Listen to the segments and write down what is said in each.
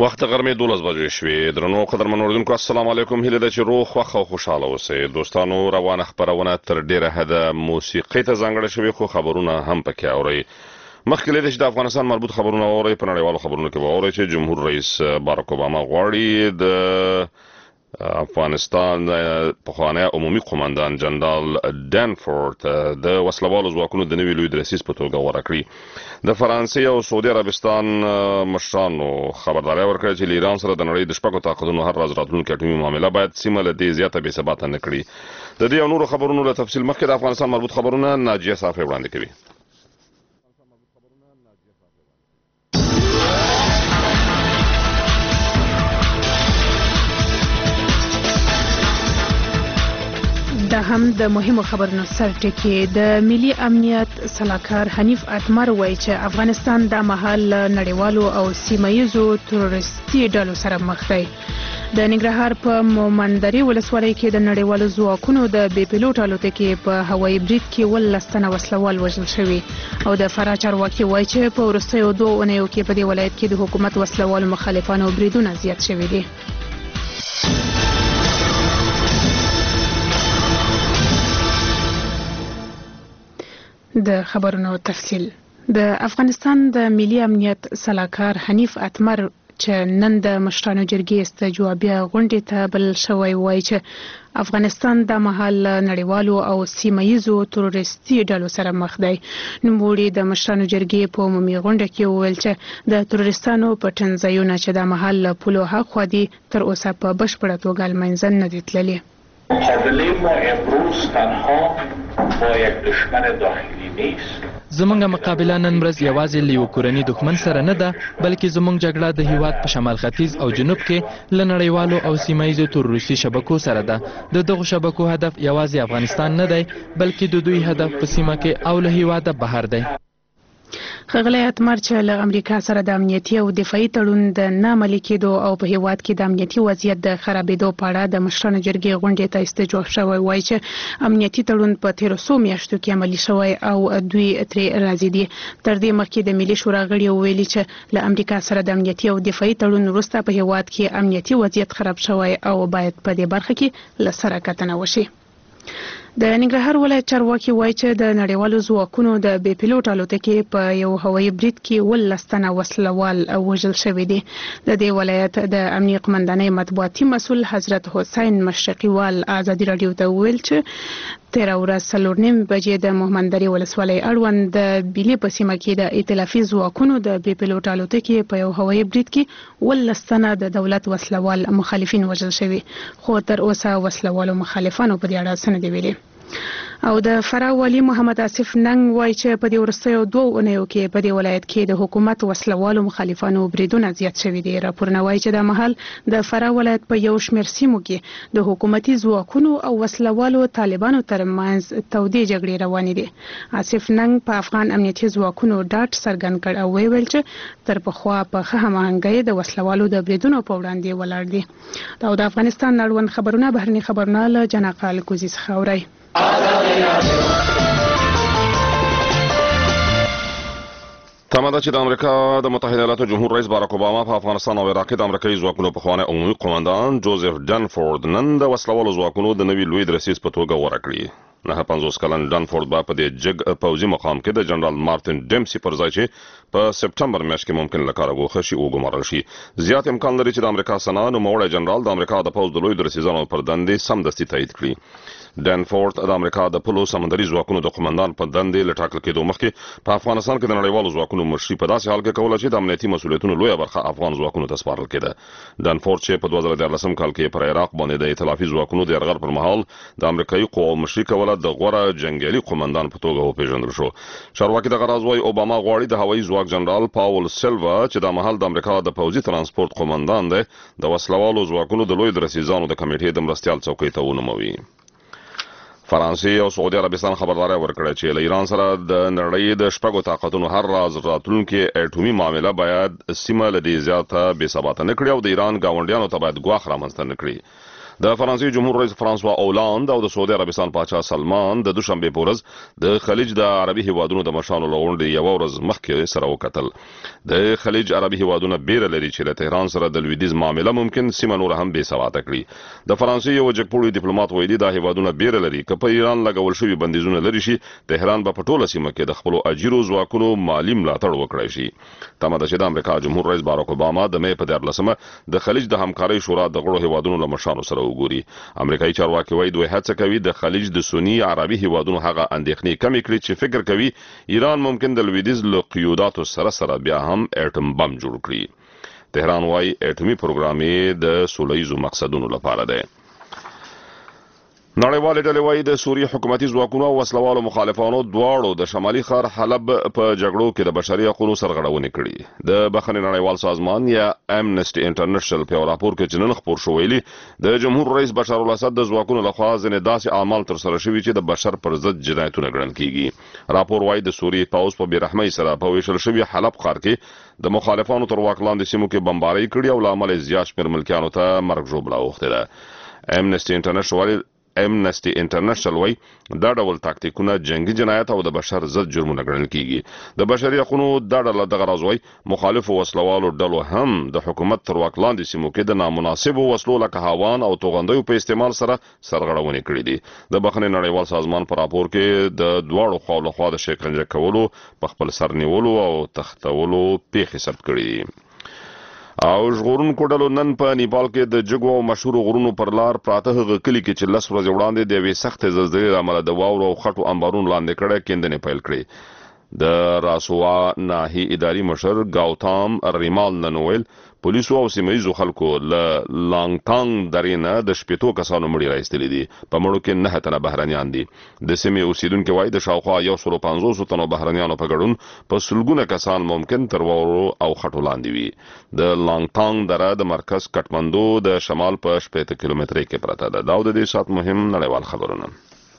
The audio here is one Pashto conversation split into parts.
وخت غرمې 12 بجې شوې. درنو قدرمن اوریدونکو السلام علیکم. هیله ده چې روغ خوښ او خوشاله اوسئ. دوستانو روانه خبرونه تر ډیره حده موسیقۍ ته ځانګړې شوې، خو خبرونه هم پکې اورئ. مخکې له دې چې د افغانستان مربوط خبرونه اورئ، په نړیوالو خبرونو کې به اورئ چې جمهور رئیس باراک اوباما غواړي د افغانستان پخوانی عمومي قومندان جنرال ډانفورد د وسلوالو ځواکونو د نوي لوی درسیز په توګه غوره کړي. د فرانسې او سعودي عربستان مشرانو خبرداري ورکړه چې له ایران سره د نړۍ د شپږو طاقتونو هر راز راتلونکي اټومي معامله باید سیمه له دې زیاته بې ثباته نه کړي. د دې او نورو خبرونو له تفصیل مخکې د افغانستان مربوط خبرونه ناجیه صافی وړاندې کوي. دا هم د مهمو خبرونو سرټکی. د ملي امنیت سلاکار حنیف اتمر وایي چې افغانستان د مهال نړیوالو او سیمایزو تروریستي ډلو سره مخ دی. د ننګرهار په مومندري ولسوالۍ کې د نړیوالو ځواکونو د بې پیلوټ الوتکې په هوایي برید کې 12 تنه وسلوال وژل شوي او د فراه چارواکي وایي چې په وروستیو 2 اونیو کې په دې ولایت کې د حکومت وسلوالو مخالفانو بریدونه زیات شوي دي. د خبرونو تفصیل. د افغانستان د ملي امنیت سلاکار حنیف اتمر چې نن د مشرانو جرګې استجوابیه غونډې ته بلل شوی وایي چې افغانستان د مهال نړیوالو او سیمایزو تروریستي ډلو سره مخ دی. نوموړي د مشرانو جرګې په عمومي غونډه کې وویل چې د تروریستانو پټنځایونه چې د مهال له پولو هاخوا دي تر اوسه په بشپړه توګه له منځه نه دي تللي. مقابله ما امروز تنها با یک دشمن داخلی نیست. زمونږ مقابله نن ورځ یوازې له یو کورني دښمن سره نه ده، بلکې زمونږ جګړه د هیواد په شمال ختیځ او جنوب کې له نړیوالو او سیمایزو تروریستي شبکو سره ده. د دغو شبکو هدف یوازې افغانستان نه دی، بلکې د دوی هدف په سیمه کې او له هیواده بهر دی. ښاغلی اتمر چې له امریکا سره د امنیتي او دفاعي تړون د نه عملي کېدو او په هیواد کې د امنیتي وضعیت د خرابېدو په اړه د مشرانو جرګې غونډې ته استجواب شوی وایي چې امنیتي تړون په تېرو څو میاشتو کې عملي شوی او دوی ترې راضي دي. تر دې مخکې د ملي شورا غړي وویلي چې له امریکا سره د امنیتي او دفاعي تړون وروسته په هیواد کې امنیتي وضعیت خراب شوی او باید په دې برخه کې له سره کتنه وشي. د ننګرهار ولایت چارواکي وایي چې د نړیوالو ځواکونو د بې پیلوټ الوتکې په یو هوایي برید کې 12 تنه وسلوال وژل شوي دي. د دې ولایت د امنیه قمندانۍ مطبوعاتي مسؤل حضرت حسین مشرقیوال ازادي راډیو ته وویل چې 13 ورځ 4:30 بجې د مومندري ولسوالۍ اړوند د بیلې په سیمه کې د ائتلافي ځواکونو د بې پیلوټ الوتکې په یو هوایي برید کې 12 تنه د دولت وسلوال مخالفین وژل شوي، خو تر اوسه وسلوالو مخالفانو په دې اړه څه نه دي ویلي. او د فراه والي محمد آصف ننګ وایي چې په دې وروستیو 2 اونیو کې په دې ولایت کې د حکومت وسلوالو مخالفانو بریدونه زیات شوي دي. راپورونه وایي چې د مهال د فراه ولایت په یو شمېر سیمو کې د حکومتي ځواکونو او وسلوالو طالبانو ترمنځ تودې جګړې روانې دي. آصف ننګ په افغان امنیتي ځواکونو ډاډ څرګند کړ او ویل چې تر پخوا په ښه هماهنګۍ د وسلوالو د بریدونو په وړاندې ولاړ دي. او د افغانستان اړوند خبرونه بهرني خبرونه له جناق الکوزي څخه اورئ. تمه ده چې د امریکا د متحده ایالاتو جمهور رئیس باراک اوباما په افغانستان او عراق کې د امریکایي ځواکونو پخوانی عمومي قومندان جوزف ډانفورد نن د وسلوالو ځواکونو د نوي لوی درسیز په توګه غوره کړي. 50 کلن ډانفورد به په دې جګ پوځي مقام کې د جنرال مارټین ډیمسي پر ځای چې په سپټمبر میاشت کې ممکن له کاره وغوښه شي وګمارل شي. زیات امکان لري چې د امریکا سنا نوموړی جنرال د امریکا د پوځ د لوی درسیزانو پر دندې سمدستي تایید کړي. ډانفورد د امریکا د پولو سمندري ځواکونو د قومندان په دندې له ټاکل کېدو مخکې په افغانستان کې د نړیوالو ځواکونو مشري په داسې حال کې کوله چې د امنیتي مسؤلیتونو لویه برخه افغان ځواکونو ته سپارل کېده. ډانفورد چې په 2014 کال کې پر عراق باندې د ائتلافي ځواکونو د یرغل پر مهال د امریکایي قواو مشري کوله د غوره جنګیالي قومندان په توګه وپېژندل شو. چارواکي دغه راز وایي اوباما غواړي د هوایي ځواک جنرال پاول سیلوا چې د مهال د امریکا د پوځي ترانسپورت قومندان دی د وسلوالو ځواکونو د لوی درسیزانو د کمیټې د مرستیال څوکۍ ته ونوموي. فرانسې او سعودي عربستان خبرداري ورکړه چې له ایران سره د نړۍ د شپږو طاقتونو هر راز راتلونکي اټومي معامله باید سیمه له دې زیاته بې ثباته نه کړي او د ایران ګاونډیانو ته باید ګواښ رامنځته نه کړي. د فرانسې جمهور رئیس فرانسوا اولاند او د سعودي عربستان پاچا سلمان د دوشنبه په ورځ د خلیج د عربي هیوادونو د مشرانو له غونډې یو ورځ مخکې سره وکتل. د خلیج عربي هیوادونو بیره لري چې له تهران سره د لویدیز معامله ممکن سیمه نور هم بې سواده کړي. د فرانسې یو جګپوړی ډیپلوماټ ویلي دا هیوادونه بیره لري که په ایران لګول شوی بندیزونه لري شي تهران به په ټوله سیمه کې د خپل اجیرو ځواکونو مالی ملاتړ وکړي شي. تمه ده چې د امریکا جمهور رئیس باراک اوباما د مې په 14مه د خلیج د همکارۍ شورا د غړو هیوادونو له مشرانو سره وګوري. امریکایي چارواکي وايي دوی هڅه کوي د خلیج د سنی عربي هیوادونو هغه اندېښنې کمې کړي چې فکر کوي ایران ممکن د لویدیز له قیوداتو سره بیا هم اټم بم جوړ کړي. تهران وايي اټومي پروګرام یې د سولهییزو مقصدونو لپاره دی. نړیوالې ډلې وايي د سوریې حکومتي ځواکونو او وسلوالو مخالفانو دواړو د شمالي ښار حلب په جګړو کې د بشري حقوقو سرغړونې کړي. د بخښنې نړیوال سازمان یا امنسټي انټرنیشنل په راپور کې چې نن خپور شو ویلي د جمهور رئیس بشار الاسد د ځواکونو لخوا ځینې داسې اعمال ترسره شوي چې د بشر پر ضد جنایتونه ګڼل کیږي. راپور وايي د سوریې پوځ په بېرحمۍ سره په ویشل شوي حلب ښار کې د مخالفانو تر واک لاندې سیمو کې بمبارۍ کړي او له امله زیات شمېر ملکیانو ته مرګ ژوبله اوښتې ده. امنسټي انټرنیشنل وای دا ډول تاکتیکونه جنگي جنایت او د بشر ضد جرمونه ګڼل کیږي. د بشري حقوقو دا ډول د غرض وای مخالفو وسلوالو ډلو هم د حکومت تر واک لاندې سیمو کې د نامناسبو وسلو لکه هاوان او توغندیو په استعمال سره سرغړونې کړې دي. د بخښنې نړیوال سازمان په راپور کې د دواړو خواو لخوا د شکنجه کولو په خپل سر نیولو او تختولو پیښې ثبت کړې دي. او ژغورونکو ډلو نن په نیپال کې د جګو او مشهور غرونو پر لار پراته هغه کلي کې چې 10 ورځې وړاندې د یوې سختې زلزلې له امله د واورو او خټو انبارونو لاندې کړه کیندنې پیل کړې. د راسوا ناحي اداري مشر ګاوتام ریمال نن ویل پولیسو او سیمهییزو خلکو له لانګټانګ درې نه د 80 کسانو مړي راایستلي دي. په مړو کې 9 تنه بهرنیان دي. د سیمې اوسیدونکو وایي د شاوخوا 150 تنو بهرنیانو په ګډون په سلګونه کسان ممکن تر واورو او خټو لاندې وي. د لانګټانګ دره د مرکز کټمندو د شمال په 80 کیلومترۍ کې پرته ده. دا د دې سات مهم نړیوال خبرونه.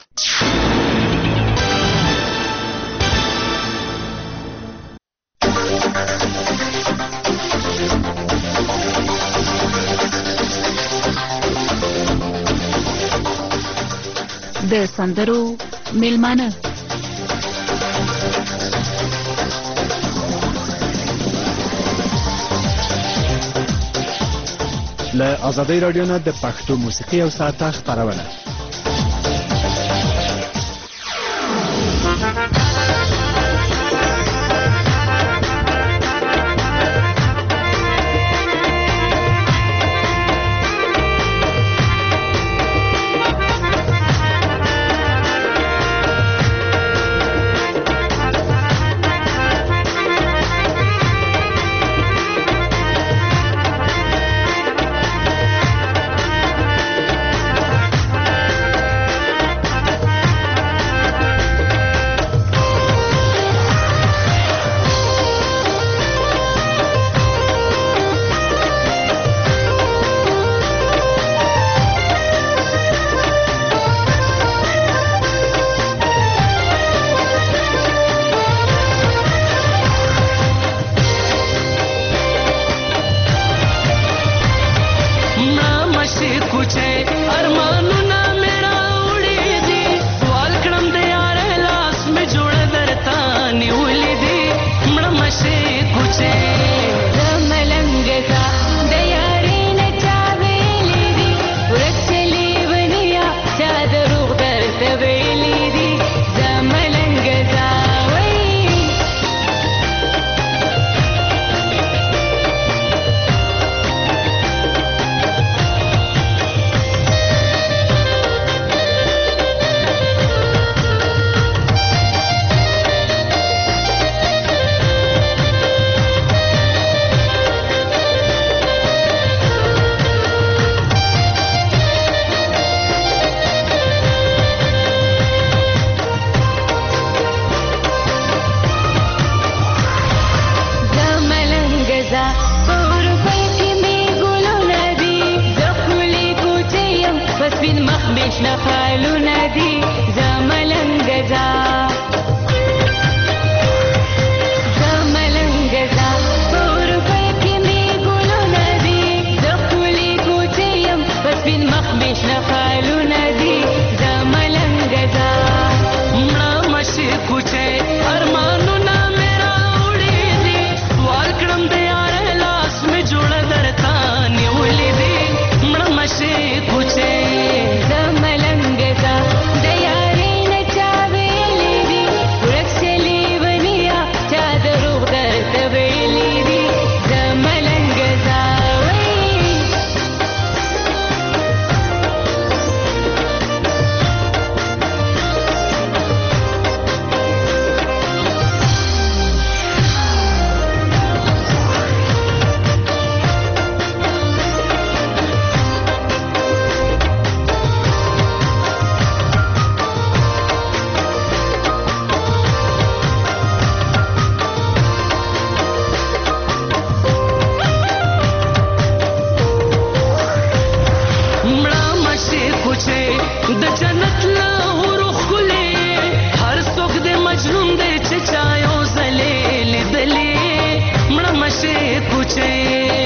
د سندرو میلمانه له آزادۍ رادیو نه د پښتو موسیقي او ساعته خپرونه. مشه کوچه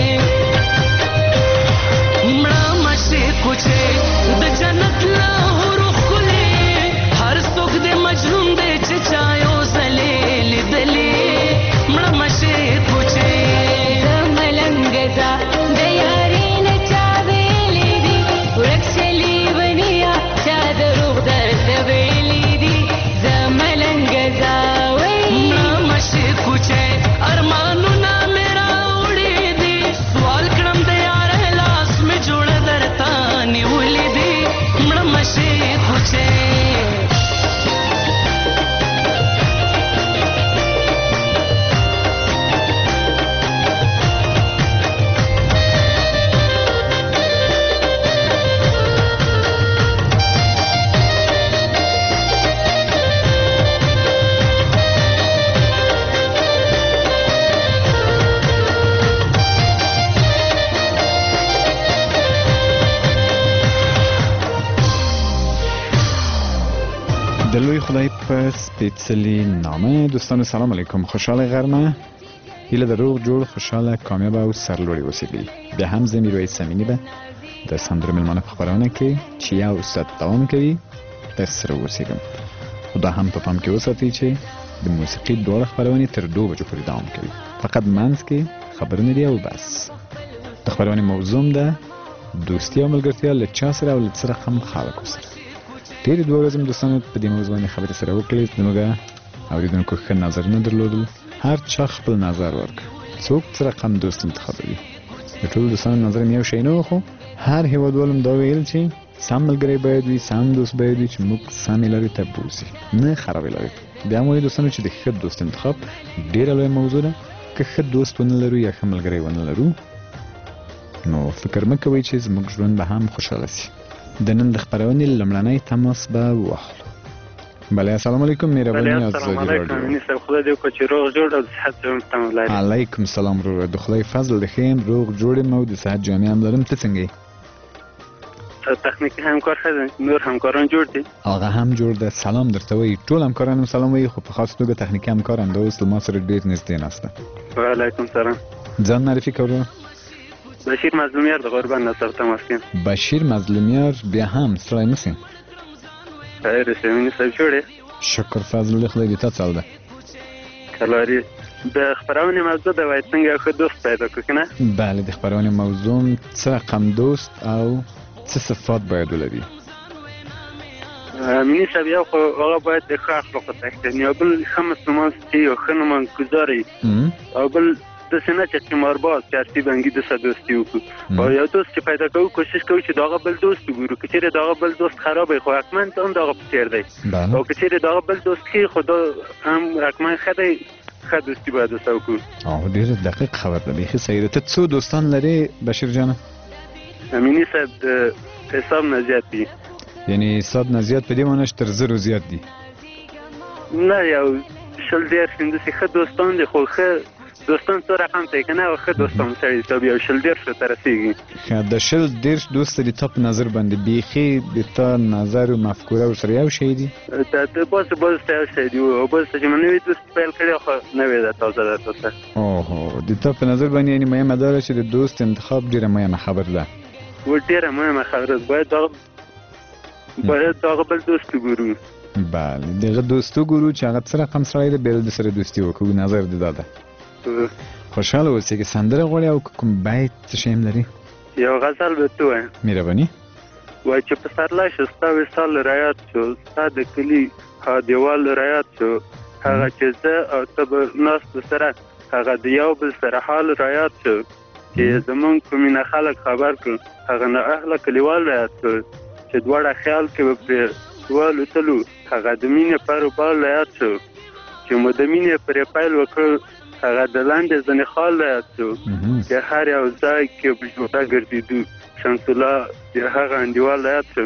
مړه مشه کوچه د جنت لاهور خلې هر څوک د مجنون دی چې چایو زلې لیدلې مړه مشه کوچه د ملنګ دا د یاري نه چا ویلې دي ورک شلې ونیا چا دروغ درته ویلې دي د ملنګ دا وې مړه مشه کوچه ارمانونه میرا وړې دي سوال کړم د یار لاس می جوړ درته نیولې دي مړه مشه کوچه د لوی خدای په سپېڅلي نامه دوستانو سلام علیکم. خوشحاله غرمه، هیله د روغ جوړ خوشحاله کامیابه او سرلوړي اوسئ. بیا هم زه میرویس امینی به د سندرو مېلمانه په خپرونه کې چې یو ساعت دوام کوي در سره اوسېږم. خو دا هم په پام کې وساتئ چې د موسیقي دواړه خپرونې تر 2 بجو پورې دوام کوي. فقط منځ کې خبرونه دي او بس. د خپرونې موضوع ده دوستي او ملګرتیا له چا سره او له څه رقم خلکو سره. ډېرې دوه ورځې دوستانو په دې موضوع باندې خبرې سره وکړې. زموږ اورېدونکو ښه نظرونه درلودل. هر چا خپل نظر ورکړ. څوک څه رقم دوست انتخابوي. د ټولو دوستانو نظر یو شی نه و، خو هر هېوادوال هم دا ویل چې سم ملګری باید وي، سم دوست باید وي چې موږ سمې لارې ته بوځي، نه خرابې لارې. بیا هم وایي دوستانو چې د ښه دوست انتخاب ډېره لویه موضوع ده. که ښه دوست ونه لرو یا ښه ملګری ونه لرو نو فکر مه کوئ چې زموږ ژوند به هم خوشحاله شي. د نن د خپرونې لومړنی تماس به واخلو. بله السلام علیکم. مهرباني ازادي راډیو. السلام علیکم. صاحب خدای دې وکړي چې روغ جوړ او د صحت ژوند تمام لري. علیکم السلام ورور. د خدای فضل د ښه یم، روغ جوړ یم او د صحت جامې هم لرم. ته څنګه یې؟ تخنیکي همکار ښه دی، نور همکاران جوړ دي؟ هغه هم جوړ ده. سلام درته وایي، ټول همکاران هم سلام وایي، خو په خاص توګه تخنیکي همکار همدا اوس له ما سره ډېر نږدې ناسته. وعلیکم سلام. ځان معرفي کوه. بشیر مظلومیار د غربان نصر تماس کې. بشیر مظلومیار بیا هم ستړی نه شي. خیر سمینی صاحب جوړې؟ شکر فضل الله خدای دې ته څه ده. کلاري د خبرونې موضوع د وای څنګه یو ښه دوست پیدا کړو کنه؟ بله د خبرونې موضوع څه رقم دوست او څه صفات باید ولري؟ مینی صاحب یو خو هغه باید د ښه اخلاقو څښتن یو بل ښه مسلمان سي او ښه نماینګګزار او بل داسې نه چې قمارباز چرسي بنګي دسه دوستي وکړو. او یو دوست چې پیدا کوو کوشش کوو چې د هغه بل دوست وګورو. که چېرې د هغه بل دوست خراب وي خو حتما هم د هغه په څېر دی. او که چېرې د هغه بل دوست ښه خو دا هم حتما ښه دی، ښه دوستي باید ورسره وکړو. ډېره دقیق خبر ده، بیخي صحیح ده. ته څو دوستان لرې بشیر جانه؟ امیني صاحب د حساب نه زیات دي. یعنې حساب نه زیات په دې معنی چې تر 0 زیات دي؟ نه یو 20-30 همداسې ښه دوستان دي، خو ښه دوستان څو رقم ته کنه او ښه دوستان سره حساب یو 20-30 ته رسیږي. د 20-30 دوست د تا په نظر باندې بیخي د تا نظر او مفکوره ورسره یو شی دي؟ د باز ته یو شی دي او باز ته چې نوی دوست پیل کړی خو نوی ده، تازه ده تاسو. اوهو د تا په نظر باندې یعنې مهمه دا ده چې د دوست انتخاب ډېره مهمه خبره ده. ډېره مهمه خبره ده. باید دغه بل دوست وګورو. بله دغه دوست وګورو چې هغه څه رقم سړی دی، بیا د سره دوستي وکړو. نظر دې دا ده. خوشحاله اوسئ. که سندره غواړې او کوم بیت څه شی هم لري؟ یو غزل به ته وایم. مهرباني. وایي چې پسرلی شو ستا وصال رایاد شو، ستا د کلي ها دیوال رایاد شو، هغه چې زه او ته به ناستو سره هغه د یو بل سره حال رایاد شو، چې زمونږ په مینه خلک خبر کړو هغه نه اهله کلیوال رایاد شو، چې دواړه خیال کې به پرې والوتلو هغه د مینې پر بال رایاد شو، چې مو د مینې پرې پیل وکړ هغه د لاندې ځنې خال رایاد شو، چې هر یو ځای کې به جوړه ګرځېدو شمس الله د هغه انډیوال رایاد شو.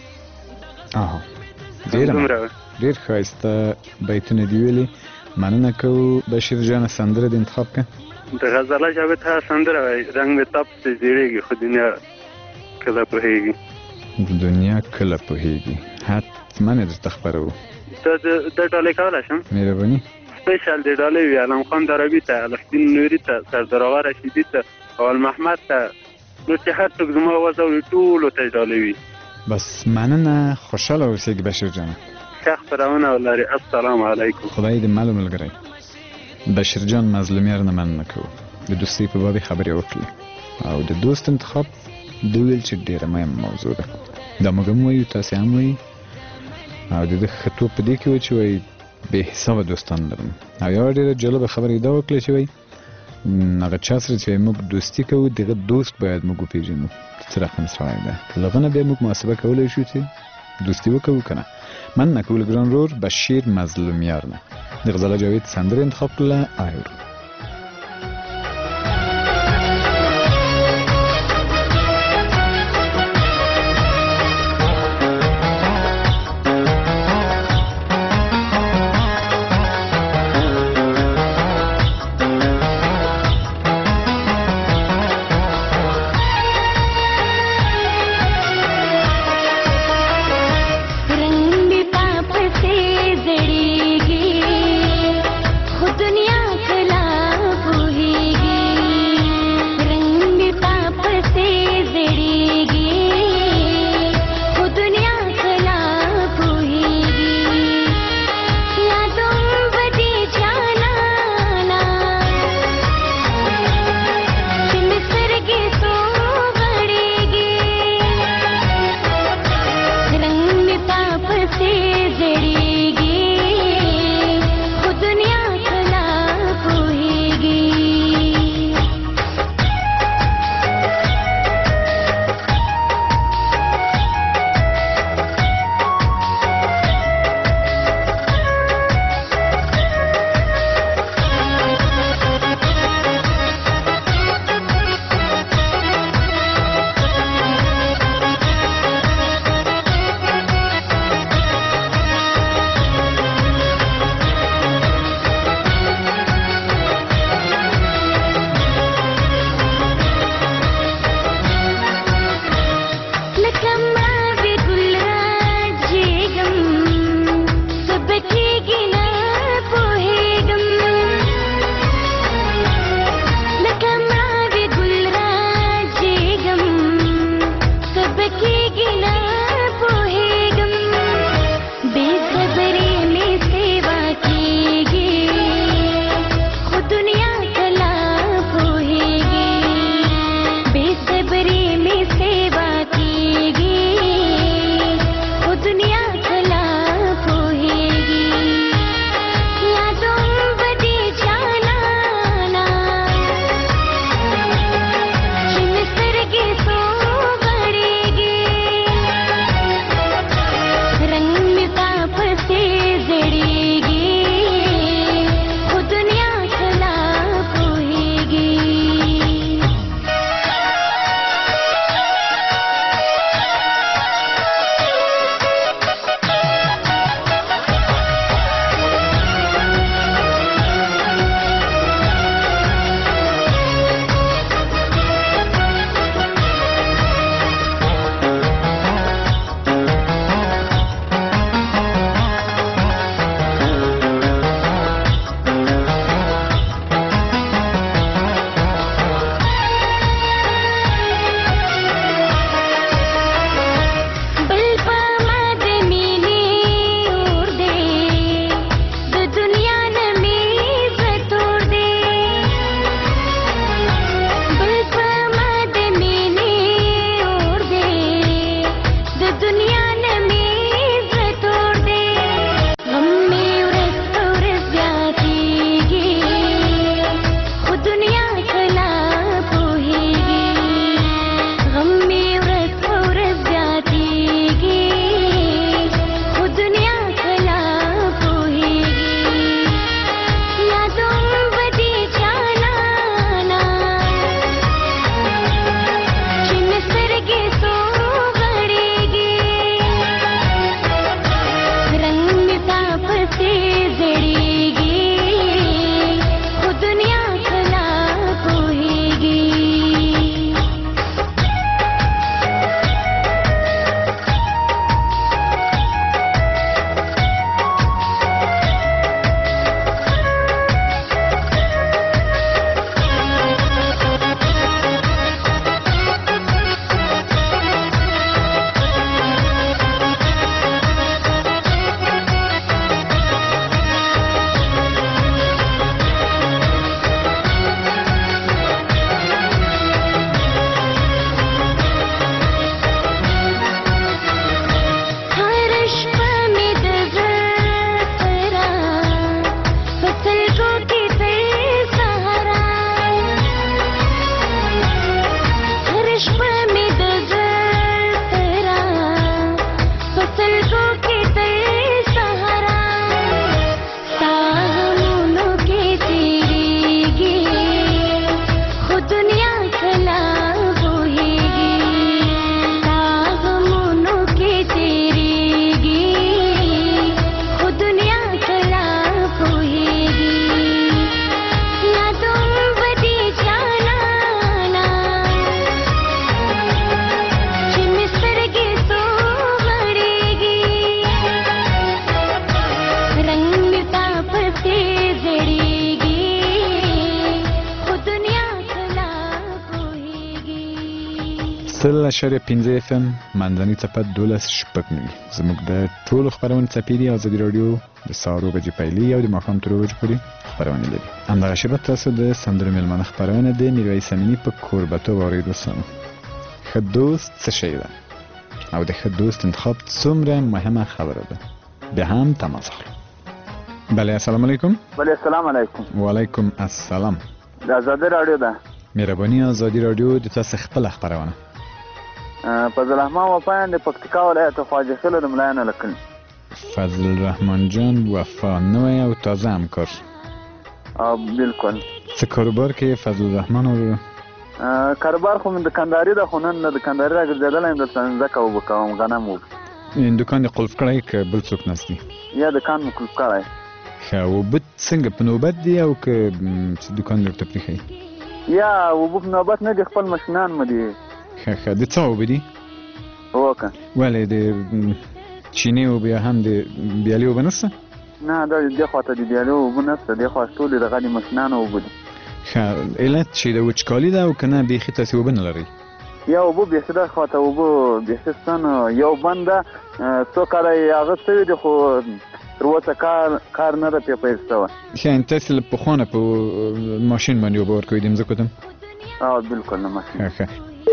ډېر ښایسته بیتونه دي ویلي. مننه کوو بشیر جانه. سندره د انتخاب که د غزله جاوید ها سندره وایي رنګ مې تاپ سے زیړېږي خو دنیا کله پوهېږي. دنیا کله پوهېږي حتما یې درته خپروو. ته د ډالۍ کولی شم؟ مهرباني. سپیشل د ډالۍ وي علم خان درابي ته الفدین نوري ته سردار آغا رشیدي ته اول محمد ته نو چې هر څوک زما آواز اوري ټولو ته ډالۍ وي. بس مننه، خوشحاله اوسئ بشیر جان. ښه خپرونه ولري. السلام علیکم. خدای دې مل ملګری. بشیر جان مظلومیار نه مننه کوو، د دوستۍ په باب خبرې وکړي او د دوست انتخاب د ویل چې ډېره مهمه موضوع ده. دا موږ هم وایو، تاسې هم وایي او د ده ښه توب په دې کې و چې وایي بې حسابه دوستان لرم. او یوه ډېره جالبه خبره یې دا وکړه چې وایي هغه چا سره چې موږ دوستي کوو دغه دوست باید موږ وپېژنو څه رقم سړی ده، له هغه نه بیا موږ محاسبه کولی شو چې دوستي وکوو که نه. مننه کوو له ګران ورور بشیر مظلومیار نه. د غزاله جاوید سندرې انتخاب کړله آیورو. दुनिया खला 100.5 FM منځنۍ څپه 12 شپږ نوي زموږ د ټولو خپرونې څپې دي. ازادي راډیو د سهار بجې پیلي او د ماښام تر بجې پورې خپرونې لري. همدغه شیبه تاسو د سندرو میلمانه خپرونه د میرویس امیني په کوربتوب اورېدو سم. ښه دوست څه شی ده او د ښه دوست انتخاب څومره مهمه خبره ده. بیا هم تماس اخلو. بله السلام علیکم. بله السلام علیکم. وعلیکم السلام. د ازادي راډیو ده. مهرباني ازادي راډیو د تاسو خپل خبرونه. فضل الرحمن وفا د پکتیکا ولایت خواجه خیل د ملایانو لکل. فضل الرحمن جان وفا نوی او تازه همکار. بالکل. څه کاروبار کې فضل الرحمن او کاروبار خو من د کندهاري ده خو نن د کندهاري راګرځېدلی یم دلته ځمکه اوبه کوم غنم اوبه. دکان دې قلف کړی که بل څوک ناست دي؟ یا دکان مو قلف کړی. ښه اوبه څنګه په نوبت دي او که دکان درته پرېښی؟ یا اوبه په نوبت نه دي خپل ماشینان مو دي. ښه د څه اوبه دي؟ وکه ولې د چینې اوبه یا هم د بیالې اوبه نشته؟ نه دا دې خواته د بیالې اوبه نشته دې خوا ټولې دغه د ماشینانو اوبه دي. ښه علت چې د وچکالي ده او که نه بیخي تاسې اوبه نه لرئ؟ یا اوبه بیخي دغه خواته اوبه بیخي شته نه. یو بند ده څو کاله یې هغه شوي دي خو تر اوسه کار نه ده پرې پیل شوی. ښه تاسې له پخوا نه په ماشین باندې اوبه ورکوئ د مځکو ته؟ بالکل نه ماشین. ښه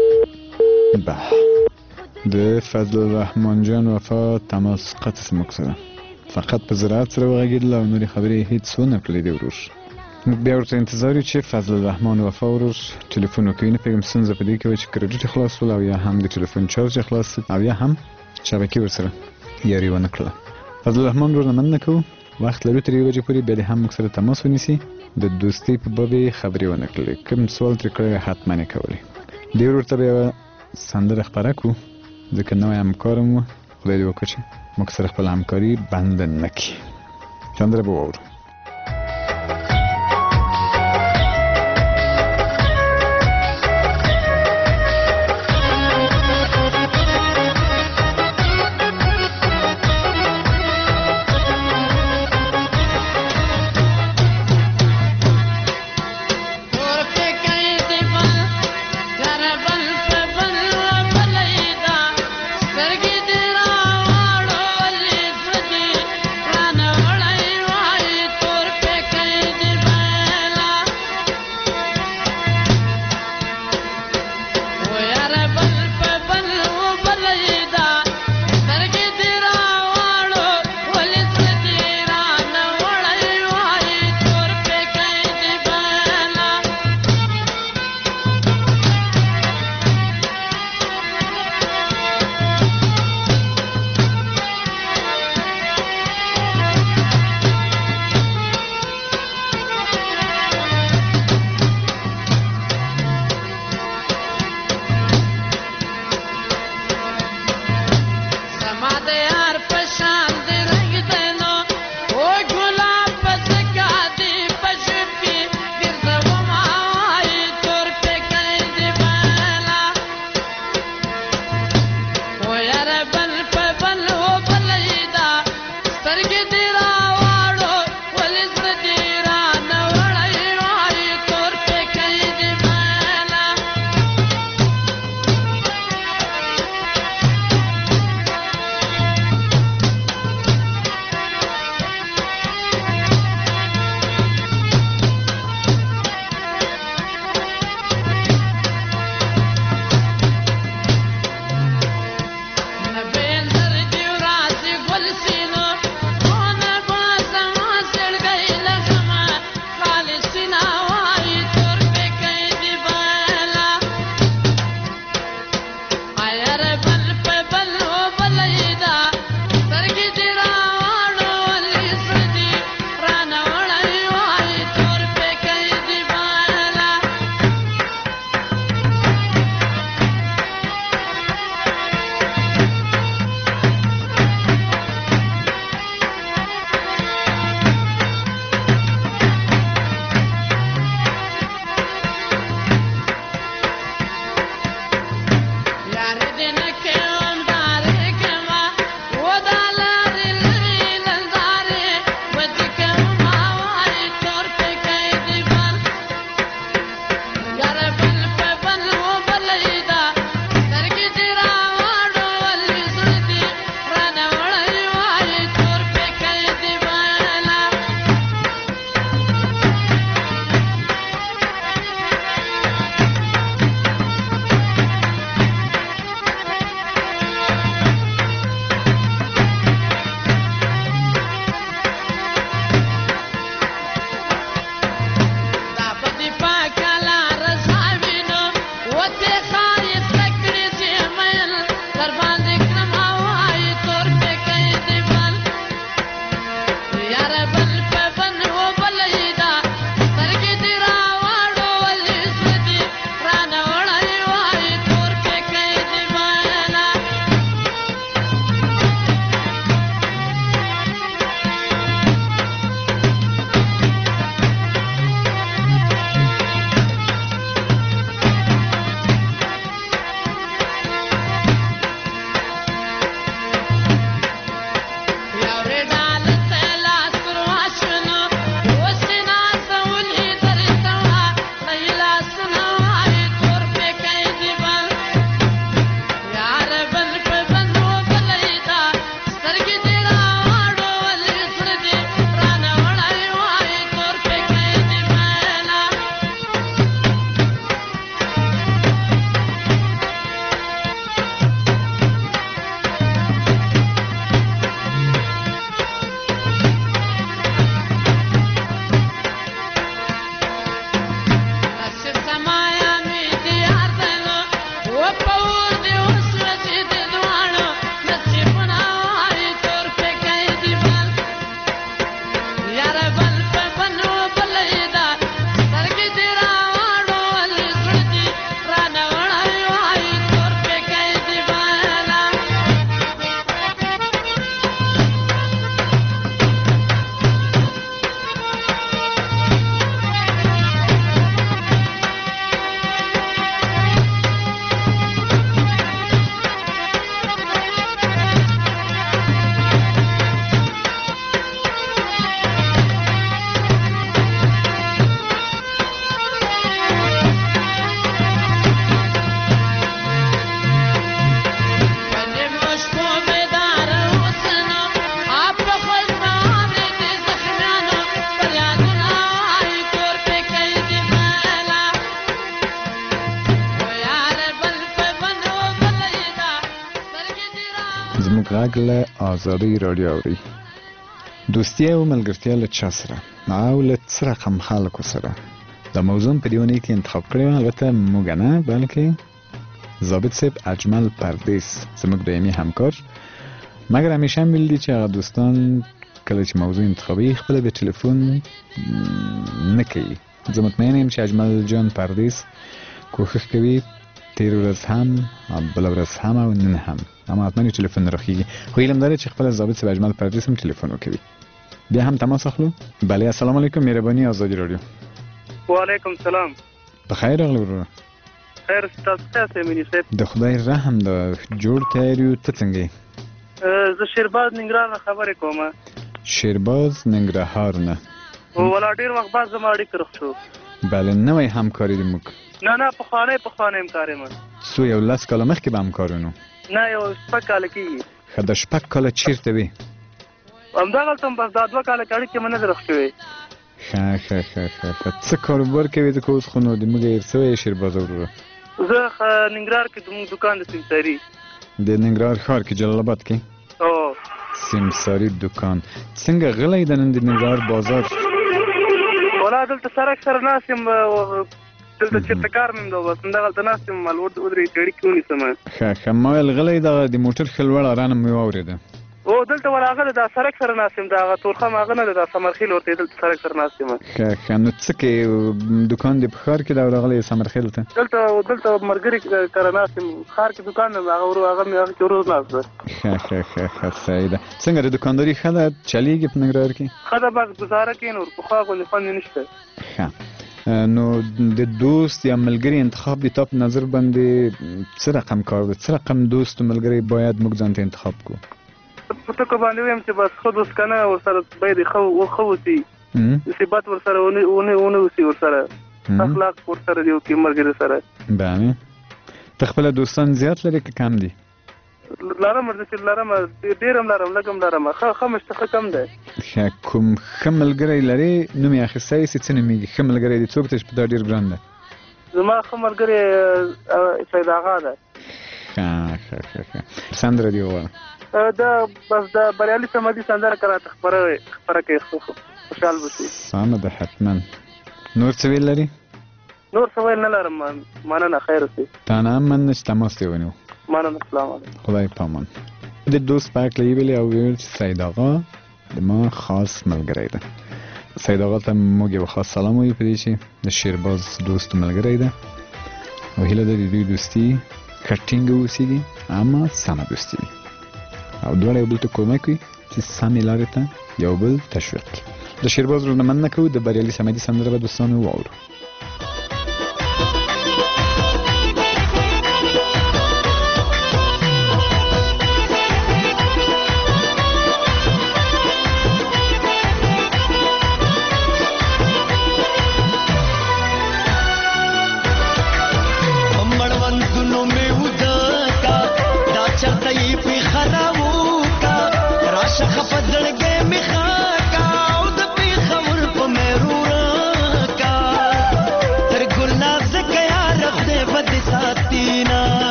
د فضل الرحمن جان وفا تماس قطع زموږ سره فقط په زراعت سره وغږېدل او نورې خبرې هېڅ ونه کړلې د ورور. موږ بیا ورته انتظار یو چې فضل الرحمن وفا ورور ټلیفون وکوي. نه پوهېږم ستونزه په دې کې وه چې کریډټ یې خلاص ول او یا هم د ټلیفون چارج یې خلاص او یا هم شبکې ورسره یاري ونه کړله. فضل الرحمن ورور نه مننه کوو. وخت لرو تر 1 بجې پورې بیا دې هم موږ سره تماس ونیسي. د دوستۍ په باب یې خبرې ونه کړلې. کوم سوال ترې کړی حتما یې کولی. دې ورور ته بیا سندره خپره کړو ځکه نوی همکار م و. خدای دې وکړه چې موږ سره خپل همکاري بنده نه کړي. سندره به واورو. Sargi dera wado ali sadi, prana walai wai غږ له آزادۍ رادیو اوري. دوستي او ملګرتیا له چا سره او له څه رقم خلکو سره؟ دا موضوع په دې ونې کې انتخاب کړی وه، البته موږ نه بلکې ضابط صاحب اجمل پردیس زموږ دایمي همکار. مګر همیشه هم ویل دي چې هغه دوستان کله چې موضوع انتخابي خپله به تلیفون نه کوي. زه مطمئن یم چې اجمل جان پردیس کوښښ کوي تیر ورځ هم بله ورځ هم او نن هم، اما حتما یې تلیفون نه راخیږي. خو علم داره چې خپل ضابط صاحب اجمل پردیس هم تلیفون وکوي. بیا هم تماس اخلو. بله السلام علیکم، مهرباني آزادي رادیو. وعلیکم سلام. بخیر راغلی ورور. خیر ستاسو څه مینی صاحب؟ د خدای رحم ده، جوړ تیار یو. ته څنګه یې؟ زه شیرباز ننګرهار نه خبرې کوم. شیرباز ننګرهار نه. ولا ډیر وخت بعد زما اړیکه رخ شو. بله نوی همکاري دی موږ؟ نه پخوانی همکار یم. څو یو 10 کاله مخکې به همکار ونو؟ نه یو 6 کاله کېږي. ښه د 6 کاله چیرته وې؟ همدغلته بس دا 2 کاله کې اړیکې مې نه ده رخ شوې. ښه څه کاروبار کوې ته که اوس خو نو د موږ هېر سوی یې شیرباز وروره؟ زه ننګرهار کې زموږ دوکان د سیمساري. د ننګرهار ښار کې جلال آباد کې؟ او سیمساري دوکان. څنګه غلی د نن د ننګرهار بازار؟ ولا دلته سړک سره ناست یم، دلته چېرته کار مې ده، بس همدغلته ناست یم، مال ودرېږي چې اړیکې ونیسم. ښه ما ویل غلی دغه د موټر ښه لوړ ارانه مې واورېده. او دلته ول هغه دا سړک سره ناست یم، دا هغه تورخم هغه نه ده، دا سمرخیل ورته دلته سړک سره ناست یم. ښه نو څه کوې؟ دوکان دې په ښار کې ده او راغلی سمرخیل ته؟ دلته ملګري کره ناست یم، ښار کې دوکان ده، هغه مې هغه کې ورځ ناست ده. ښه صحیح ده. څنګه د دوکانداري ښه ده؟ چلیږي په ننګرهار کې؟ ښه ده، بس ګزاره کوي، نور پخوا غوندې خوند یې نشته. ښه نو د دوست یا ملګري انتخاب د تا په نظر باندې څه رقم کار ده؟ څه رقم دوست و ملګری باید موږ ځان ته انتخاب کړو؟ په ټکو باندې ویم چې بس ښه دوست که نه ورسره باید ښه اوسي، صفت ورسره ونه اوسي، ورسره اخلاق ورسره دی وکړي ملګري سره. بله ته خپله دوستان زیات لرې که کم دي؟ لرم چې لرم، ډېر هم لرم، لږ هم لرم، ښه مشته ښه کم دی. کوم ښه ملګری لرې؟ نوم یې اخیستی سي؟ څه نومېږي ښه ملګری دی؟ څوک ته چې په دا ډېر ګران ده؟ زما ښه ملګری سید آغا ده. ښه سندره دې ووایه. دا بس د بریالي صمدي سندره که راته خپره کوي خوشحال به شي. سمه ده حتما. نور څه ویل لري؟ نور څه ویل نه لرم، مننه، خیر اوسئ. تا نه هم مننه چې تماس دې ونیو. مننه، السلام علیکم. خدای پامان. د دوست په هکله یې ویلې او ویل چې سید آغا د ما خاص ملګری ده. سید آغا ته موږ یو خاص سلام وایو په دې چې د شیرباز دوست ملګری ده او هیله ده د دوی دوستي ښه ټینګه اوسېږي، اما سمه دوستي وي او دواړه یو بل ته کومک وي چې سمې لارې ته یو بل تشویق کړي. د شیرباز ورونه مننه کوو. د بریالي صمدي سندره به دوستانو واورو.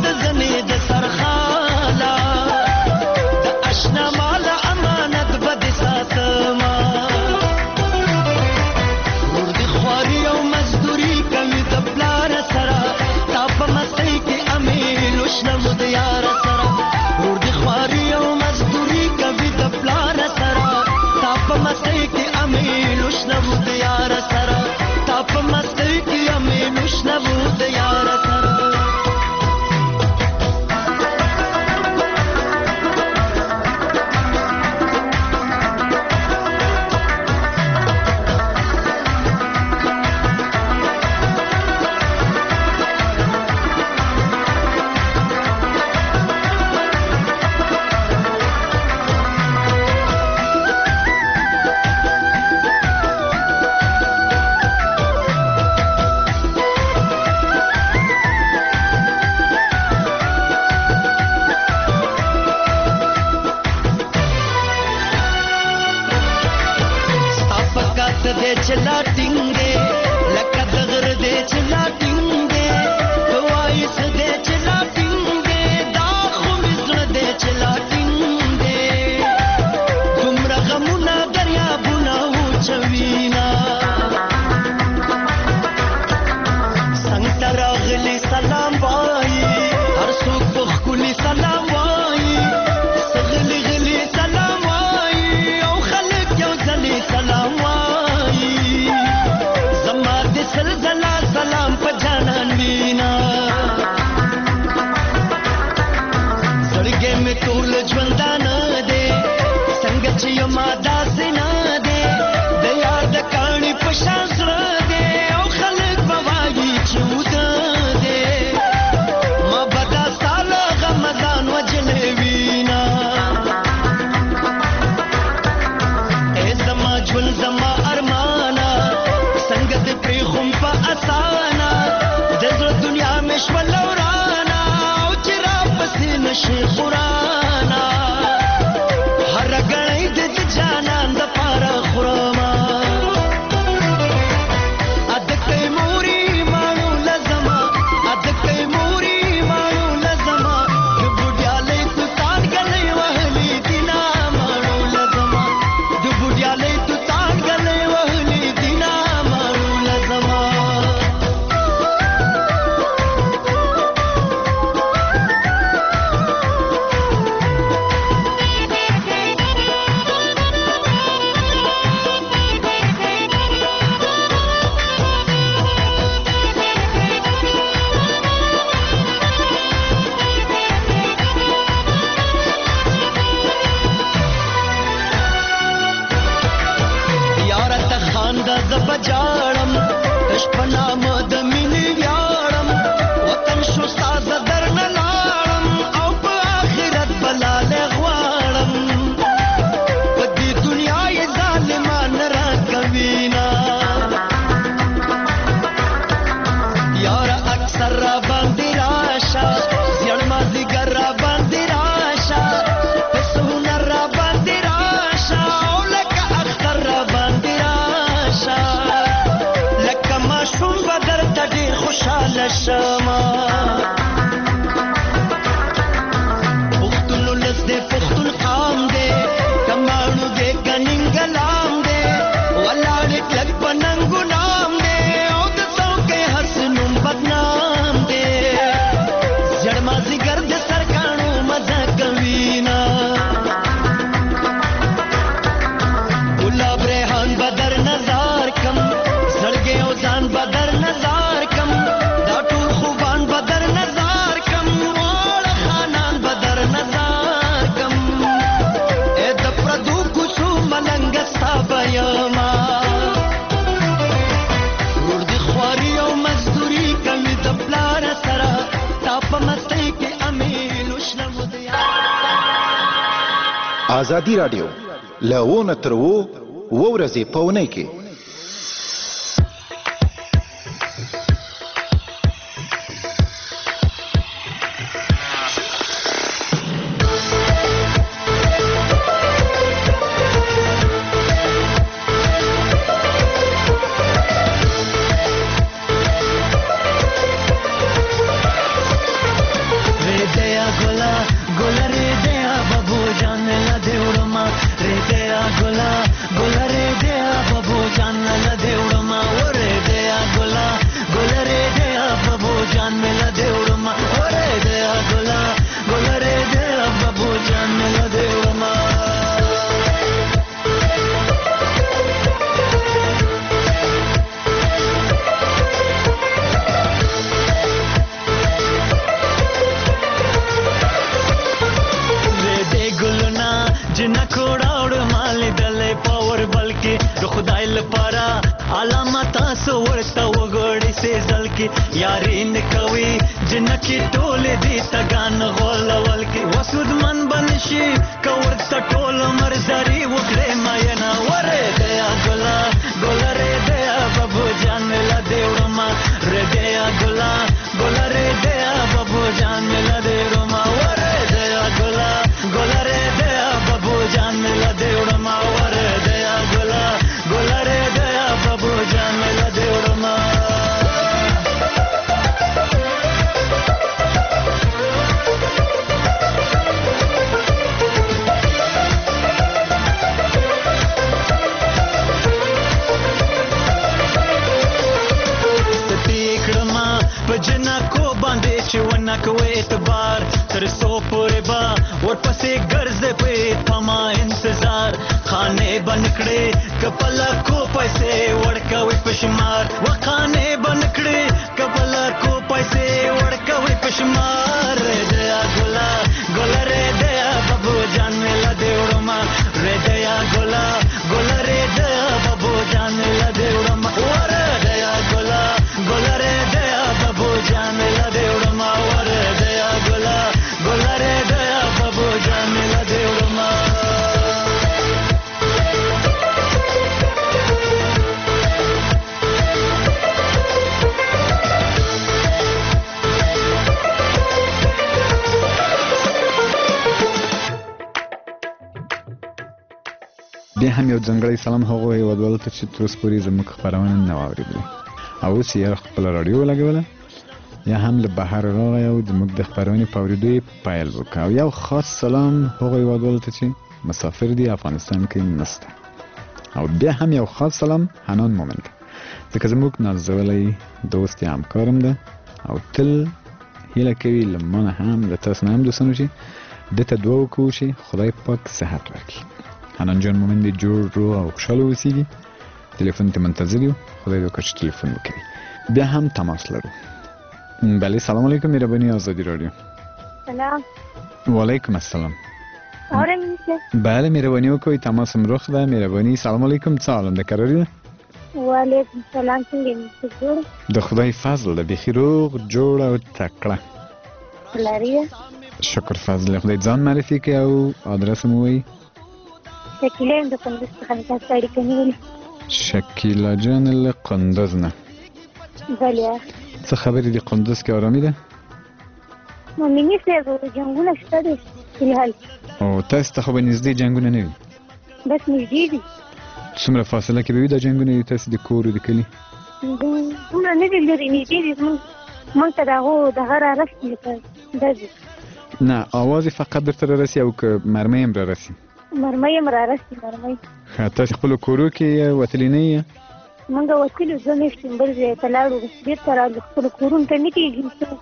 اشنا مال امانت بد دې چلا ټینګ دې لکه دغر دې چلا ټینګ دې وای څه دې چلا ټینګ دې دا خو مزړه دې چلا ټینګ دې دومره غمونه دریابونه وچوینا څنګه راغلی سلام وای هر څوک په خولي سلام وای سغلی غلی سلام وای او خلک یو ځلې سلام وای زما د سلزله سلام په جانان وینا زړګې مې ټول ژوندانه دی څنګه چې یو ما داسې نه دی د یار د کاڼي په شان زړه دی او خلک به وایي چې وده دی ما به دا ساله غمزان وجلې وینا ای زما ژوند زما ارمانه څنګه دې پرېښوم په اسانه د زړه دنیا مې شوه لورانه او چې راپسې نشي خورانا هره ګړۍ دې د جانان دپاره خورمه ادکۍ مورې ماڼو لزما ادکۍ مورې ماڼو لزما د بوډیالۍ توتان ګلۍ وهلي دینا ماڼو لزما د بوډیالۍ توتان ګلۍ وهلي دینا ماڼو لزما یاره ته خانده زه به جاړم تش په نامه د مینې ویاړم وطن شو ستا زه درنه لاړم او په آخرت به لاله غواړم په دې دنیا یې ظالمان راکوینه یاره اکثر را باندې راشه زیړ مازدیګر را باندې راشه پس هنر را باندې راشه او لکه اختر را باندې راشه لکه ماشوم به درته ډېر خوشحاله شمه پښتون ولس دی پښتون قام دی کماڼو دی که ننګلام دی ولاړ یې کلک په ننګو نام دی او د څوکۍ هسې نوم بدنام دی زیړ مازدیګر د سرکاڼو مزه کوینه ګلاب ریحان بدر نظار کم زړګې او ځان بدر نظار کم دا ټول خوبان بدر نظار کم واړه خانان بدر نظار کم ای د پردو کوڅو ملنګ ستا به یمه ورور دې خواري او مزدوري کوي د پلار سره تا په مستۍ کې امین وشلم د ازادي راډیو له 1 تر 2 ورځې په اونۍ کې रे दया गोला गोला रे दया बाबू जान ला देवड़मा रे दया गोला गोला रे दया बाबू जान ला देवड़मा ओ रे दया गोला गोला रे दया बाबू जान ला देवड़मा ओ रे दया गोला गोला रे दया बाबू जान ला देवड़मा जिना खोड़ाउड़ माली दले पावर बल के तो खुदाई लपारा علامات ورته وګړي سېزل کې یارین کوي جنکی ټوله دي تګان غولول کې وسود من بنشي کور ته ټول مرزري وکړې ماینا وره دیا ګلا ګلا ره دیا بابو جان لا دیوړما ره دیا ګلا ګلا ره دیا بابو جان لا دیوړما وره دیا ګلا ګلا ره دیا بابو جان لا دیوړما وره دیا ګلا ګلا ره دیا نه کوي اعتبار تر سو پورې با ورپسې ګرځې په تما انتظار خانه بنکړې کپلا کو پیسې ورکوي پشمار وخانه بنکړې کپلا کو پیسې ورکوي پشمار دیا ګلا ګلا رے دیا بابو جان ملا دیوړما رے دیا ګلا ګلا رے دیا بابو جان ملا دیوړما ور دیا ګلا ګلا رے دیا بابو جان ملا دیوړما ور دیا ګلا ګلا رے دیا بابو جان ملا دیوړما بیا هم یو ځانګړی سلام هغو هیوادوالو ته چې تر اوسه پورې زموږ خپرونه نه واورېدلې او اوس یې خپله راډیو ولګوله یا هم له بهر راغی او زموږ د خپرونې په اورېدو یې پیل وکړه او یو خاص سلام هغو هیوادوالو ته چې مسافر دي افغانستان کې نسته او بیا هم یو خاص سلام حنان مومن ته ځکه زموږ نازولی دوست یا همکارم ده او تل هیله کوي له ما نه هم له تاسو نه هم دوستانو چې ده ته دعا وکړو چې خدای پاک صحت ورکړي حنان جان مومن دې جوړ رو او خوشحاله اوسېږي تلیفون ته منتظر یو خدای دې وکړي چې تلیفون وکړي بیا هم تماس لرو بله سلام علیکم مهربانی آزادی رادیو سلام وعلیکم السلام آره میشه بله مهربانی وکړئ تماسم رخ ده مهربانی سلام علیکم څه حالم ده کراری ده وعلیکم سلام څنګه میشه جوړ د خدای فضل ده بیخي روغ جوړ او تکړه لري شکر فضل خدای ځان معرفي کړي او ادرس مو وایي شکیله د کندوز څخه تاسو اړیکه نیولې شکیله جان له کندوز نه بله څه خبرې دي کندوز کې آرامي ده مې څه جنګونه شته دي فلحال او تاسو ته خو به نږدې جنګونه نه وي بس نږدې دي څومره فاصله کې به وي دا جنګونه تاسو د کور د کلي دومره نه دي لرې نږدې دي موږ ته د هغو دغه رارسي لکه داسې نه اواز فقط درته رارسي او که مرمۍ هم رارسي مرمۍ هم رارسي مرمۍ تاسو خپلو کورو کې وتلي نه یې موږ وتلي 2 میاشتې بل ځای ته لاړو بېرته رالو خپلو کورونو ته نه کېږي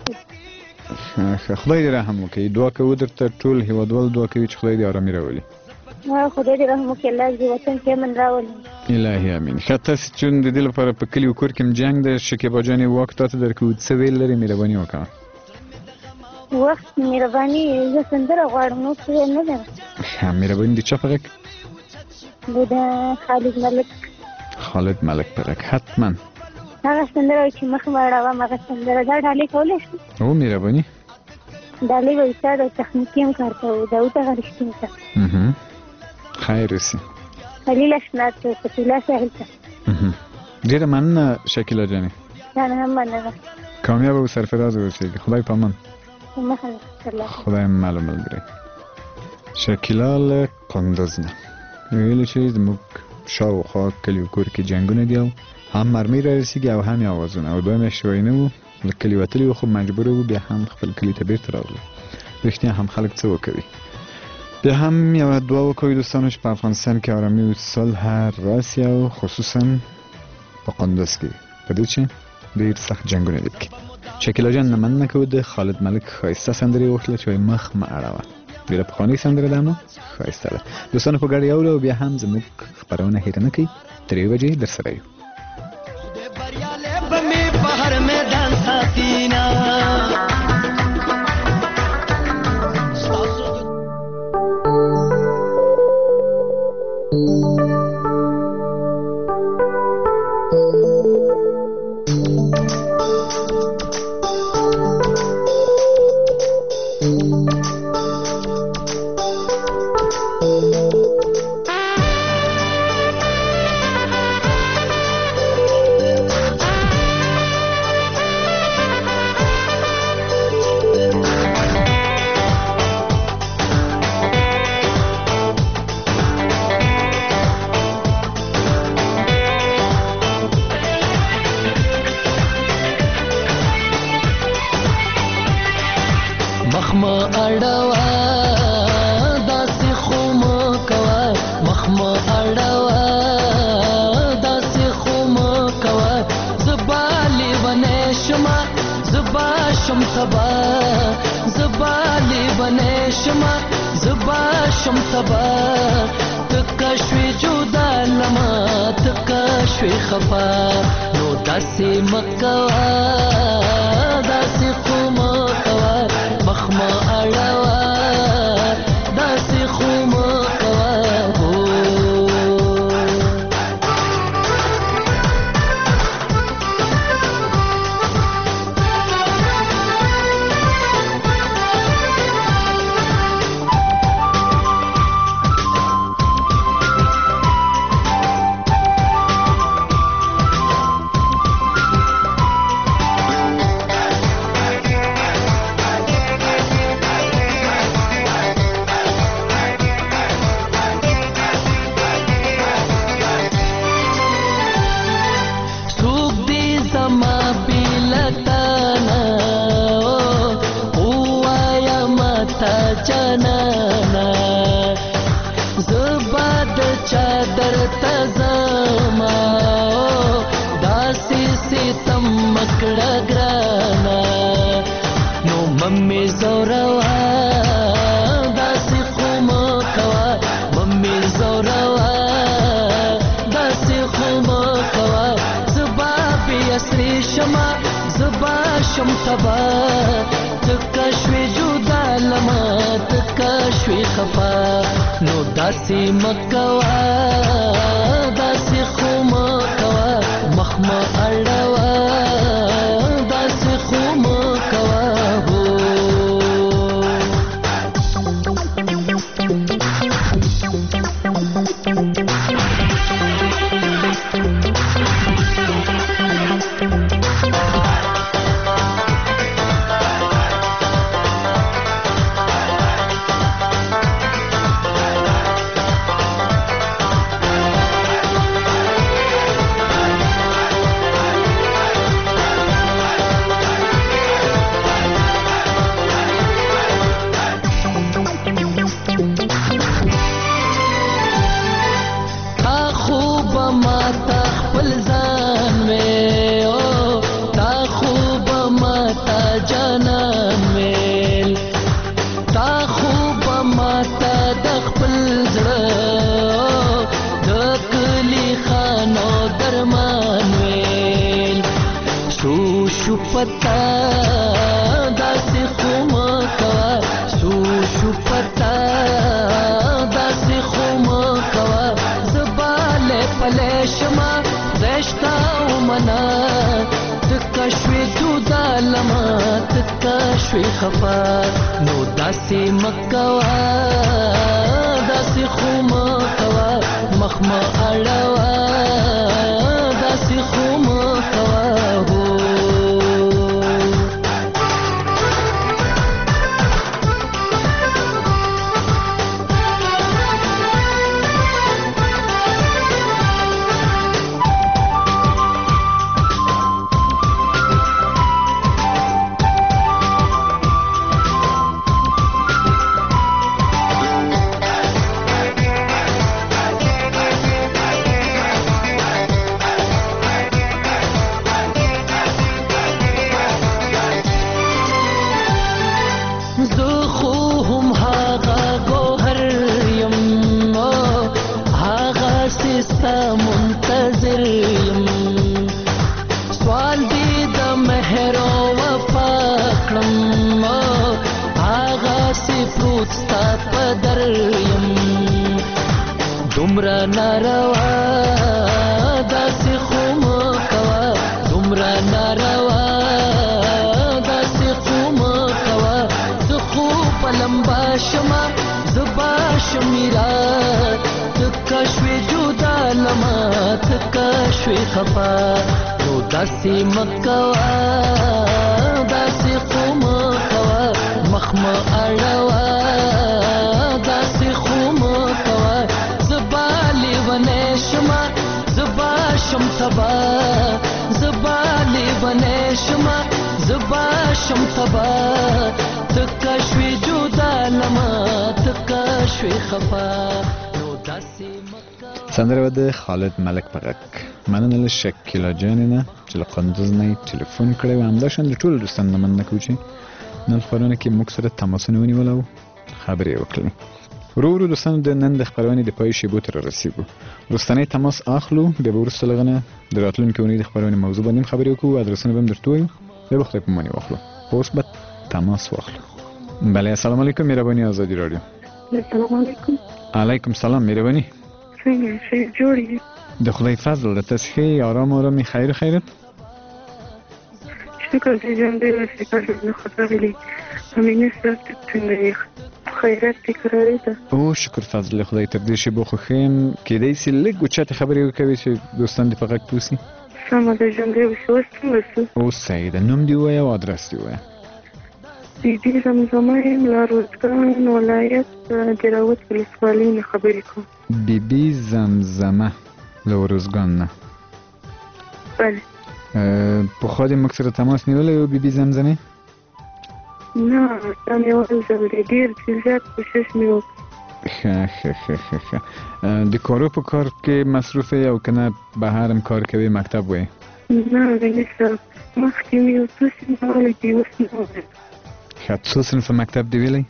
خدای دې رحم وکړي دعا کوو درته ټول هیوادوال دعا کوي چې خدای دې آرامي راولي خدای دې رحم وکړي الله دې وطن کې امن راولي الهي امین ښه تاسې چون د دې لپاره په کلي و کور کې هم جنګ ده شکیبا جانې واک تاته درکړو څه ویل لرې مهرباني وکړه وخت مهرباني زه سندره غواړم نور څه ویل نه لرم مهرباني د چا په غږ د خالد ملک په غږ حتما هغه سندره چې مخ واړوم هغه سندره دا ډالۍ کولی شم او مهرباني ډالۍ به وستا د تخنیکي هم کار کوو دا وته هغه رښتینې ته خیر اوسي خلیل اشنات فتوله ساحل ته ډېره مننه شکیله جانې تا نه هم مننه کامیاب او سرفراز اوسېږي خدای په امان خدای مالو ملګری شکیله له کندوز نه ویلو چې زموږ شاوخوا کلي و کور کې جنګونه دي او هم مرمۍ رارسېږي او هم یې اوازونه او 2 میاشتې وای نه وو له کلي وتلي وو خو مجبوره وو بیا هم خپل کلي ته بېرته راغلو رښتیا هم خلک څه وکوي بیا هم یوه دعا وکوئ دوستانو چې په افغانستان کې آرامي او صلح راسي او خصوصا په کندوز کې په دې چې ډېر سخت جنګونه دي پکې شکیله جان نه مننه کوو د خالد ملک ښایسته سندرې وغوښتله چې وایي مخ مه اړوه ډېره پخوانۍ سندره ده نو ښایسته ده دوستانو په ګډه اورو او بیا هم زموږ خپرونه هېره نه کوي 3 بجې درسره یو بهر میدان ساتینا شم تبا زبا لیونې شما زبا شم تبا تکا شوي جدا لما تکا شوي خفا نو داسې مکوا داسې خو مکوا مخما اړوا داسې خو مکوا جانانا زباد چادر تزما داسې ستم مکړه ګرانا نو ممي زوروا داسې خو مکوا ممي زوروا داسې خو مکوا زبا بي اسري شما زبا شم تبا تکا شوي جدا لما تکا شوي خفا نو داسې مکوا داسې خو مکوا مخما اړوا داسې خو مکوا پتا داسې خو مکوا سو پتا داسې خو مکوا زباله پله شما زشتا ومنا تکا شوي جدا لما تکا شوي خفا نو داسې مکوا داسې خو مکوا مخما اړوا داسې خو مکوا منتظر یم سوال دی د مهر او وفا کړم هغه سی پروت ستا په در یم دومره ناروا داسې خو مکوا دومره ناروا داسې خو مکوا زه خو په لمبا شمه زه به شمیرا تکا شوي جدا لما تکا شوي خفا نو داسې مکوا داسې خو مکوا مخما اړوا داسې خو مکوا زبا لیونې شما زبا شم تبا زبا لیونې شما زبا شم تبا تکا شوي جدا لما تکا شوي خفا نو داسې مکوا سندره د خالد ملک په غږ مننه له شکیلا جانې نه چې له قندوز نه ټلیفون کړی و. همداشان د ټولو دوستانو نه مننه کوو چې نن خپرونه کې موږ سره تماسونه ونیول او خبرې وکړلې. ورو دوستانو د نن د خپرونې د پای شیبو ته رارسیږو. وروستنی تماس اخلو، بیا به وروسته له هغه نه د راتلونکې اونۍ د خپرونې موضوع باندې خبرې وکړو، ادرسونه به هم درته ووایو، بیا به خدای په امان واخلو. اوس به تماس واخلو. بله، السلام علیکم. مهرباني آزادي رادیو. السلام علیکم. علیکم سلام. مهرباني. څنګه ښه جوړ یې؟ د خدای فضل. تاسو ښه آرام خیرت؟ شکر دې جان دې شکر نه خبرې امینه ستاسو څنګه خیرت تکراری ده. او شکر فضل خدای. تر دې شیبو خو خیم کېدای سي لږ اوچته خبرې وکوي چې دوستان دې په غږ پوسي. سمه ده جان دې وسوسه. او سید نوم دی وای او ادرس دی وای. بیبي زمزمه یم له روزګان ولایت دراوت ولسوالۍ نه خبرې کوم. بیبي زمزمه له روزګان نه. بله. پخوا دې موږ سره تماس نیولی و بیبي زمزمې؟ نه، دا مې اول ځل دی. ډېر زیات کوشش مې وکړ. ښه. د کارو په کار کې مصروفه یې او که نه بهر هم کار کوې مکتب وایې؟ نه، ویلې صاحب مخکې مې یو څو صنفه ویلی دي، اوس نه وایم. ښه، څو صنفه مکتب دې ویلی؟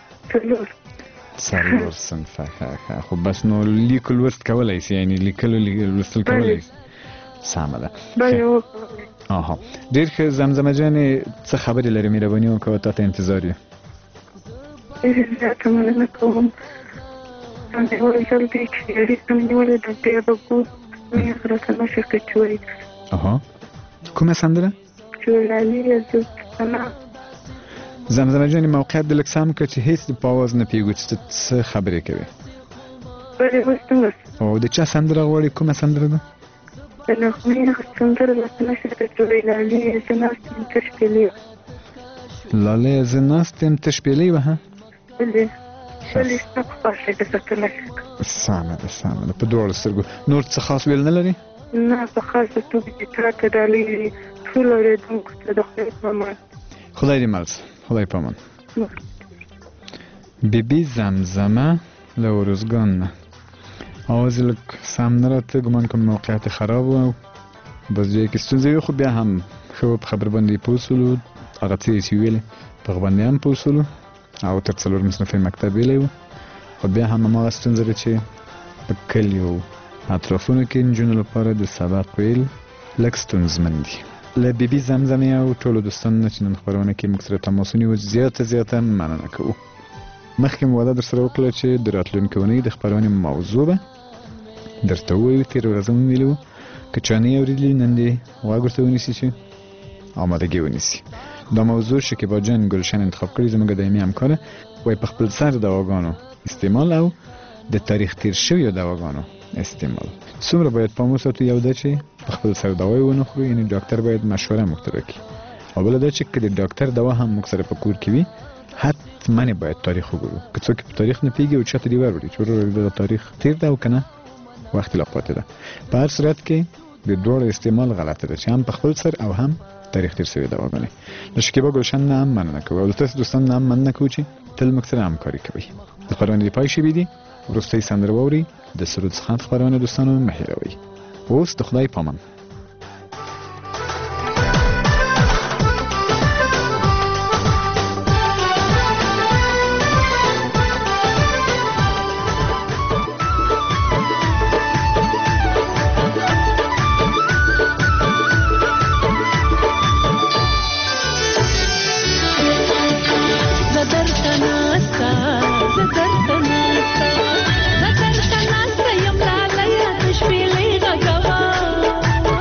4 صنفه. ښه. خو بس نو لیک لوست کولی سي، یعنې لیکلو لوستل کولی سي. سمه ده. بله. آها، ډېر ښه. زمزمه جانې څه خبرې لرې؟ مهرباني وکړه، تا ته انتظار یم. ډېره زیاته مننه کوم. دا مې اول ځل دی چې اړیکه مې نیولې ده، بیا به ګورو مې راته نشي کړی چې وایي. آها، کومه سندره؟ جولالي زلطفنه. زمزمه جانې موقعیت دې لږ سم کړه چې هېڅ د په آواز نه پوهېږو چې ته څه خبرې کوې. بلې، اوس څنګه؟ او د چا سندره غواړې؟ کومه سندره ده؟ د نغمې هغه سندره راته نشي کړی چې وایي لالې زه ناست یم تش پیلې. لالې زه ناست یم تش پیلې وه. بلې ستا په خوښه ده، څه نشي کړی. سمه ده. په دواړو سترګو. نور څه خاص ویل نه لرې؟ نه، په خاصه توګه چې تا ته ډالۍ ټولو اورېدونکو ته د خدای په امان. خدای دې مل شه. خدای په امان. بیبي زمزمه له روزګان نه. آواز لږ سم نه راته، ګمان کوم موقعیت خراب و، بس ځای کې ستونزې وې، خو بیا هم ښه په خبر باندې پوه شولو. هغه څه چې ویلې په هغه باندې هم پوه شولو او تر 4 صنفه مکتب ویلی و، خو بیا هم هماغه ستونزه ده چې په کلیو اطرافونو کې نجونو لپاره د سبق ویل لږ ستونزمن دي. له بیبي زمزمې او ټولو دوستانو نه چې نن خپرونه کې موږ سره تماس ونیو زیاته مننه کوو. مخکې مو وعده در سره وکړه چې د راتلونکې اونۍ د خپرونې موضوع به درته ووایو. تېره ورځ مو ویلي وو که چا نه یې اورېدلي نن دې غوږ ورته ونیسي چې آمادګي ونیسي. دا موضوع شکیبا جان ګلشن انتخاب کړي، زموږ دایمي همکاره. وایي په خپل سر دواګانو استعمال او د تاریخ تیر شویو دواګانو استعمال. څومره باید پام وساتو؟ یو دا چې په خپل سر دوا ونه خورو، یعنې ډاکټر باید مشوره موږ ته راکړي. او بله دا چې که د ډاکټر دوا هم موږ سره په کور کې وي، حتما باید تاریخ وګورو. که څوک په تاریخ نه پوهېږي او چاته دې وروړي چې وروره د تاریخ تیر ده او که نه وخت لا پاتې ده. په هر صورت کې د دواړو استعمال غلطه ده، چې هم په خپل سر او هم تاریخ تیر شوي دواګانې. د شکیبا ګلشن نه هم مننه کوو او د تاسو دوستانو نه هم مننه کوو چې تل موږ سره همکاري کوئ. د خپرونې د پای شیبې دي، وروستۍ سندره واورئ. د سرود څخه خپرونه دوستانو مه هېروئ. اوس د خدای په امان. زدرت ناستا یم لاله یا تشبیلی غږوا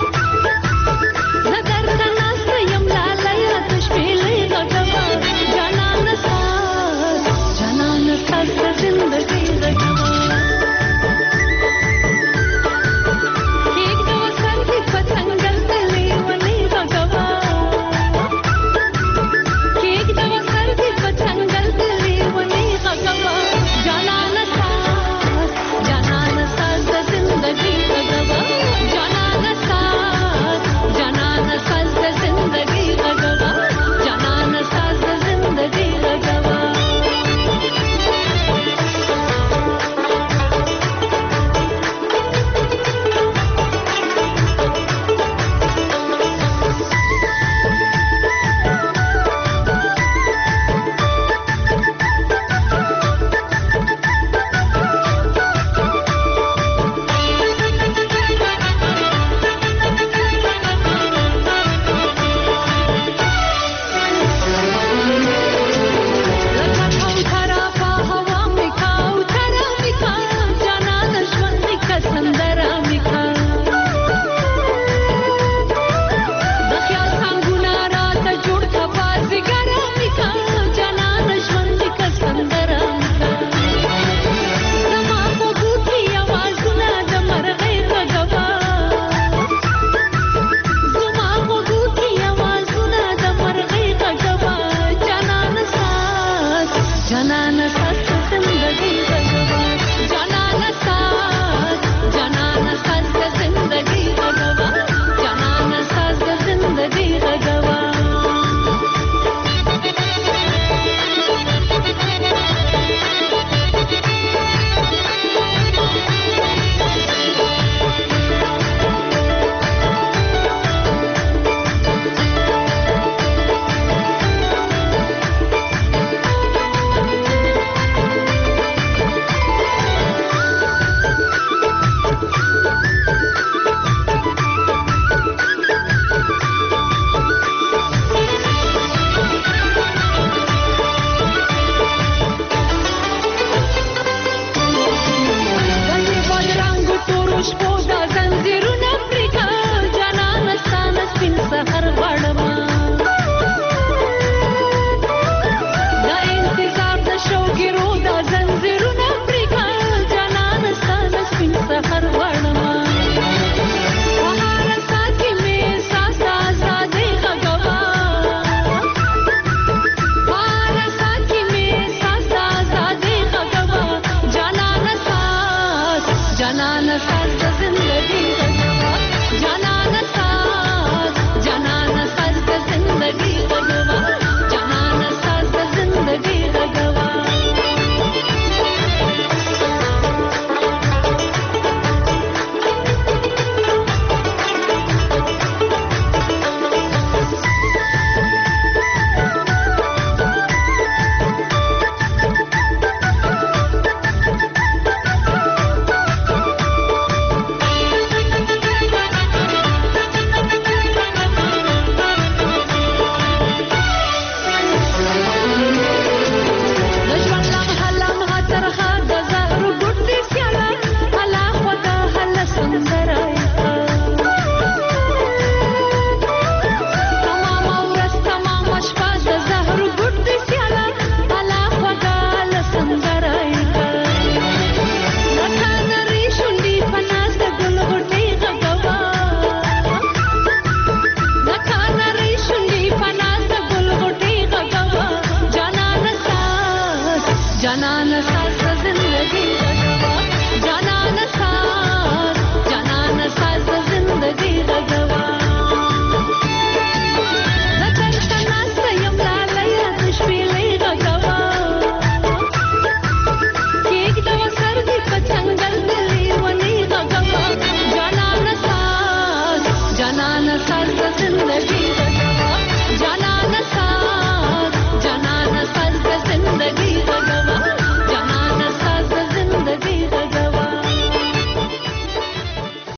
साज द जिंदगी गजवा जाना